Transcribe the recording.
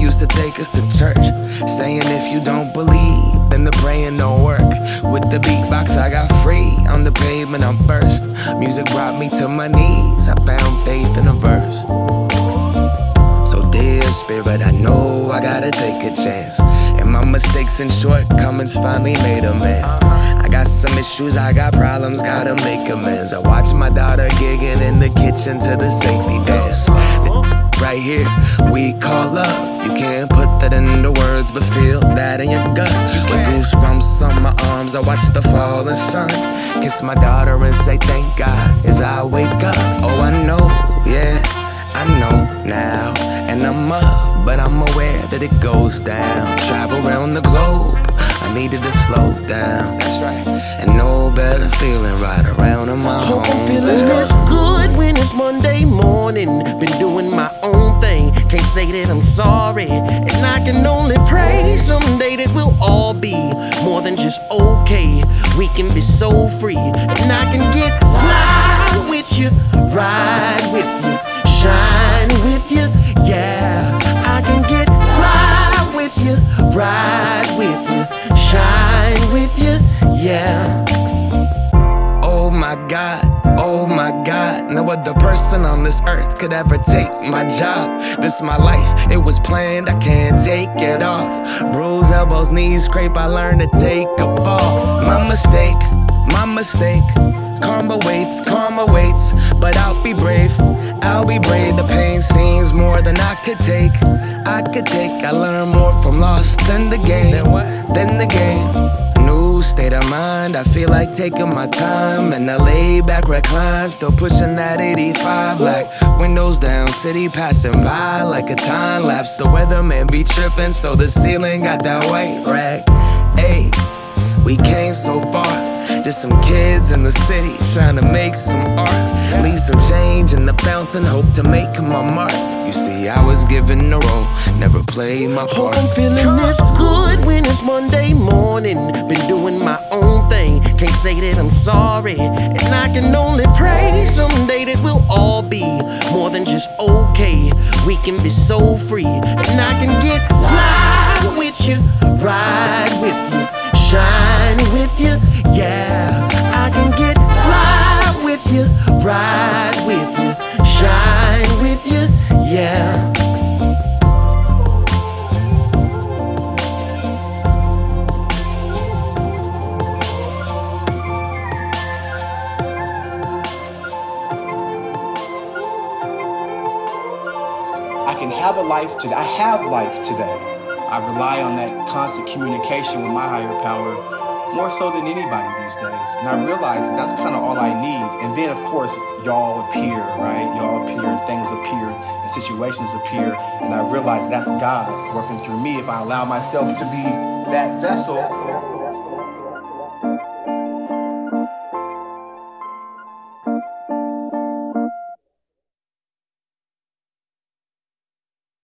used to take us to church, saying if you don't believe, then the praying don't work. With the beatbox I got free, on the pavement I'm first. Music brought me to my knees, I found faith in a verse. So dear spirit, I know I gotta take a chance, and my mistakes and shortcomings finally made amends. I got some issues, I got problems, gotta make amends. I watch my daughter gigging in the kitchen to the safety dance. Right here, we call love. You can't put that into words, but feel that in your gut. With goosebumps on my arms, I watch the falling sun. Kiss my daughter and say thank God as I wake up. Oh, I know, yeah, I know now. And I'm up, but I'm aware that it goes down. Travel around the globe, I needed to slow down. That's right. And no better feeling right around in my home. I'm feeling this good when it's Monday morning. Been doing my own thing, can't say that I'm sorry. And I can only pray someday that we'll all be more than just okay. We can be so free, and I can get fly with you, ride with you, shine with you, yeah. I can get fly with you, ride with you, shine with you, yeah. Oh my God, oh my God. No other person on this earth could ever take my job. This my life, it was planned, I can't take it off. Bruise elbows, knees scrape, I learned to take a fall. My mistake, my mistake. Karma waits, but I'll be brave, I'll be brave. The pain seems more than I could take. I learn more from loss than the game, than the game. New state of mind, I feel like taking my time. And I lay back, recline, still pushing that 85. Like windows down, city passing by like a time lapse. The weatherman be tripping, so the ceiling got that white rag. Ayy, we came so far. Just some kids in the city trying to make some art. Leave some change in the fountain, hope to make my mark. You see, I was given the role, never played my part. I'm feeling this good when it's Monday morning. Been doing my own thing, can't say that I'm sorry. And I can only pray someday that we'll all be more than just okay. We can be so free, and I can get fly with you, ride with you, shine with you, yeah. I can get fly with you, ride with you, shine with you, yeah. I can have a life today. I have life today. I rely on that constant communication with my higher power more so than anybody these days. And I realize that that's kind of all I need. And then, of course, y'all appear, right? Y'all appear, and things appear, and situations appear. And I realize that's God working through me if I allow myself to be that vessel.